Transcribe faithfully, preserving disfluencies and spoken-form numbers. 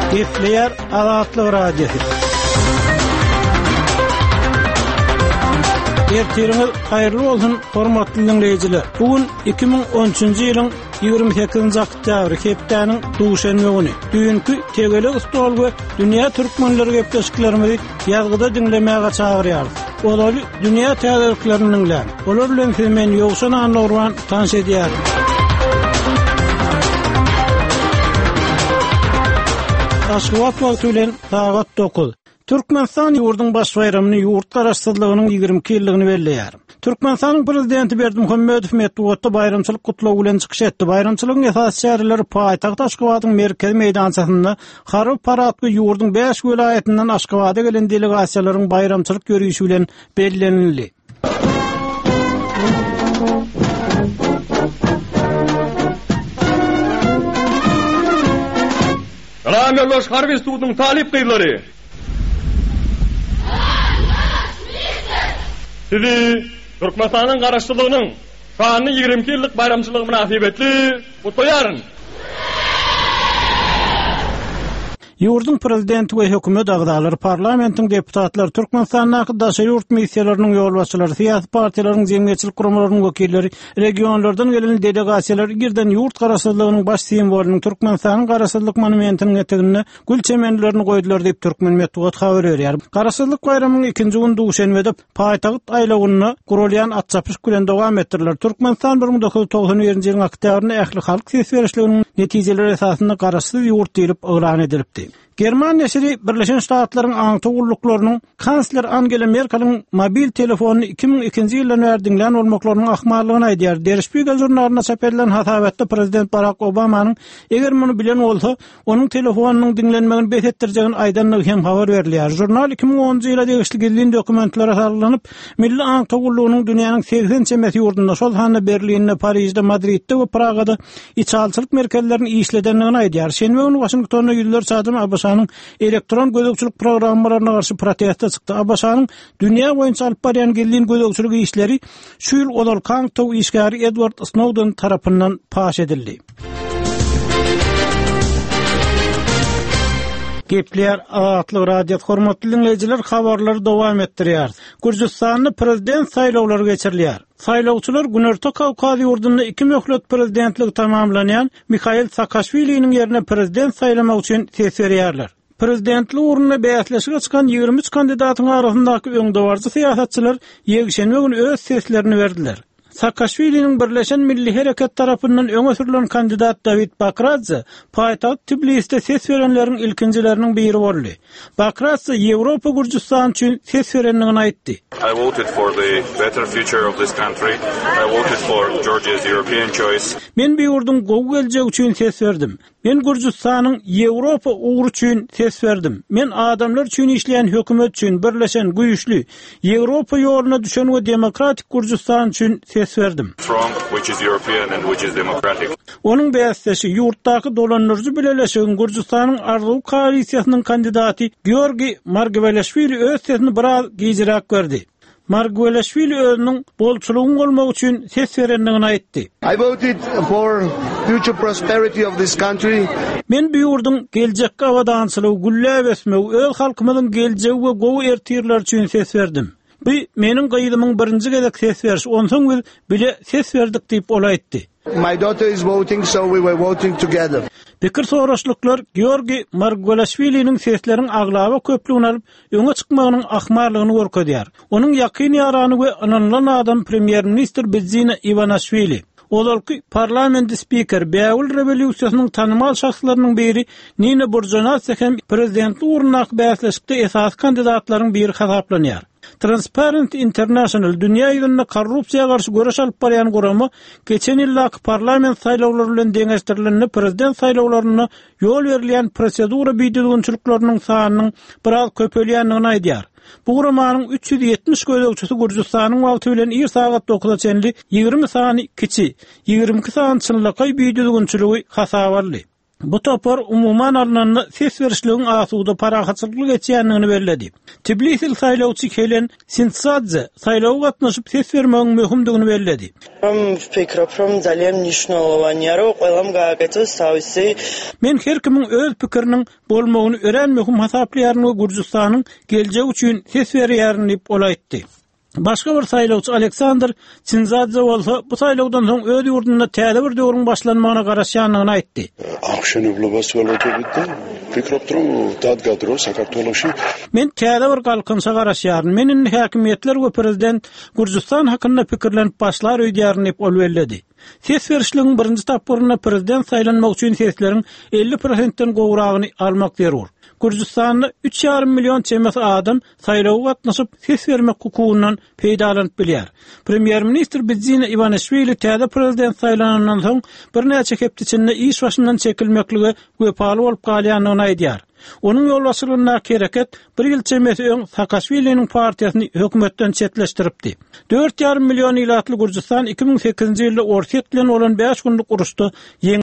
Gepleyer Azatlyk Radiosu. Ertiriňiz haýyrly bolsun, hormatly dinleýijiler. Bugün iki bin on üçünji ýylyň ýigirme sekizinji oktýabry hepdeniň duşanby güni. Düýünkü Tegele Ustalygy dünýä türkmenleri gepleşiklerimizi ýazgyda dinlemäge çagyrýarys. Olary dünýä täzeliklerini dinlär. Olar bilen men ýogşan anlagran tanış edýär. Aşgabat wagty bilen saat dokuz. Türkmenistan ýurdun baş bayramyny ýurt garaşsyzlygynyň ýigirmeki ýyllygyny belleýär. Türkmenistanyň prezidenti Berdimuhammedow Medwatda bayramçylyk gutlaw bilen çykyş etdi. Bayramçylygyň esas şäherleri paýtaxt Aşgabatyň merkezi meýdançasynda Haryp paradky ýurdun beş welaýatynyň Aşgabada gelen delegasiýalaryň bayramçylyk görüşi bilen bellenildi. Salam yoldaş harbi institutynyň talip gyýlary. Sizi Türkmenistanyň garaşsyzlygynyň şany ýigirmeki ýyllyk bayramçylygy münasibetli gutlaýaryn. Ýurdun prezidenti we hökümet agdalary, parlamentiň deputatlary, Türkmenistanyň daşary ýurt missiýalarynyň ýolbaşçylary, syýasy partiýalaryň jemgyýetçilik gurumlarynyň wekilleri, regionlardan gelen delegasiýalar girden ýurt garaşsyzlygynyň baş simwolunyň Türkmenistanyň garaşsyzlyk monumentiniň etegine gül çemenlerini goýdular diýip Türkmen Medwat habar berýär. Garaşsyzlyk bayramynyň ikinji güni duşanbede paýtaxt aýlagyny gurulýan atçapyş bilen dowam etdirler. Türkmenistan bir ming dokuz ýuz togson biriňji ýylyň oktýabryny ähli halk sesberişliginiň netijeleri esasynda garaşsyz ýurt diýilip ýylan edilipdi. German neşri Birleşen Ştatlaryň aňty ulluklarının kansler Angela Merkel'in mobil telefonunu iki bin ikinji ýyldan beri dinlen olmaklarynyň ahmarlygyny aýdýar. Der Spiegel jurnalyna çap edilen hatabetde prezident Barack Obamanyň eger muny bilen bolsa, onuň telefonunyň dinlenmegini betetdirjegini aýdanlyk hem habar berilýär. Jurnal iki bin onunji ýyla degişli gizli dokumentlere sarlanyp, milli aňty ullugynyň dünýäniň seksen çemeti ýurdunda, şol handa Berlinde, Parisde, Madridde we Pragada içalçylyk merkezlerini işledenligini aýdýar. Şenbe güni Washingtonda ýüzler sadım Abbasanyň elektron gözükçülük programmalaryna garşy protesta çykdy. Abbasanyň dünýä boýunça alyp barýan gizli gözükçülük işleri şu ýyl Odal Kangtow işgäri Edward Snowden tarapyndan paş edildi. Gepleýär Azatlyk Radio hormatly dinleýijiler, habarlary dowam etdirýär. Gürjistanyň prezident saýlawlary geçirilýär. Saýlawçylar Günorta Kawkaz ýurdunda iki möhlet prezidentligi tamamlanýan Mikhail Saakashviliň ýerine prezident saýlamak üçin ses berýärler. Prezidentlik urunyna bäsleşige çykan ýigirme üç kandidatyň arasyndaky öňdewarjy syýasatçylar ýegşenme güni öz seslerini berdiler. Saakashviliň Birleşen Milli Hereket tarapyndan öňe sürülen kandidat David Bakradze paýtaxt Tbiliside ses berenleriň ilkinjileriniň biri boldy. Bakradze Ýewropa Gürjistan üçin ses berenligini aýtdy. I voted for the better future of this country. I voted for Georgia's European choice. Men bu ýurdun gowy geljegi üçin ses berdim. Men Gürjistanyň Ýewropa uğru üçin ses berdim. Men adamlar üçin işleýän hökümet üçin birleşen güýçli Ýewropa ýoluna düşen we demokratik Gürjistan üçin ses verdim. Strong, which is European and which is democratic. Onun beýasdaşy ýurtdaky dolanýarjy bileşigin Gürjistanyň Arzuw koalisiýasynyň kandidaty Georgi Margvelashvili öz sesini biraz giýjirak berdi. Margvelashvili özüniň bolçulugyň bolmak üçin ses berenligini aýtdy. I voted for future prosperity of this country. Men bu ýurdun geljekge awadançylygy, güllä besmegi, öz halkymyzyň geljegi we gowy ertirler üçin ses berdim. Bu meniň gaýdymyň birinji gezek ses berişi, onsoň biz bile ses berdik diýip olaýtdy. My daughter is voting, so we were voting together. Pikir soraşlyklar Georgi Margvelashviliň sesleriň aglaba köpligini alyp öňe çykmagynyň ahmarlygyny görkezýär. Onuň ýakyn ýarany we ananlan adam premier minister Bidzina Ivanishvili. Olarky parlamenti spiker, Beýle rewolýusiýasynyň tanymal şahslarynyň biri Nina Burjanowska hem prezidentlik urunyna bäsleşikde esas kandidatlaryň biri hasaplanýar. Transparency International dünýä ýüzünde korrupsiýaga garşy göreş alyp barýan guramy geçen ýyldaky parlament saýlawlary bilen deňeşdirilen prezident saýlawlaryna ýol berilýän prosedura biýdilgünçiliklarynyň sanynyň biraz köpelýänligini aýdýar. Bu guramanyň üç ýüz ýetmiş gözlegçisi Gürjistanyň wagty bilen ýer saat dokuza çenli ýigirme sany kiçi, ýigirme iki sany çynlykay biýdilgünçiligi hasap aldy. Bu topar umuman alınanda ses verişliğin asuda parahatsızlık geçýändigini bellädi. Tbilisi saýlawçy Helen Sinsadze saýlawa gatnaşyp ses vermegiň möhümdigini bellädi. Fikroprom dalem nişnalawanýary goýlam gagaty savysy. Men her kimiň öz pikiriniň bolmagyny ören möhüm hasaplaýaryn Gürjistanyň geljegi üçin ses berýärin diýip olaýtdy. Başga bir saýlawçy Aleksandr Sinsadze bolsa bu saýlawdan soň öz ýurdunda täze bir döwrüň başlanmagyna garaşýanlygyny aýtdy. Men täze bir galkynsa garaşýaryn. Menin häkimetler we prezident Gürjistan hakynda pikirlenip başlar öýdýärin diýip ol bellädi. Ses verişliğin birinci tapyryna prezident saýlanmak üçin sesleriň elli prosentden gowragyny almak zerur. Gürjistanda üç ýarym million çemes adam saýlawa gatnaşyp ses vermek hukugundan peýdalanyp bilýär. Premier minister Bidzina Ivanishvili täze prezident saýlanandan soň bir näçe hepde içinde iş başyndan çekilmekligi göpaly bolup galýanyny aýdýar. Onun ýolbaşçylygyna kereket bir ýyl çemesi öň Saakashviliniň partiýasyny hökümetden çetleşdiripdi. dört ýarym million ýylatly Gürjistan iki bin sekizinji ýylda orta bilen bolan beş günlük uruşda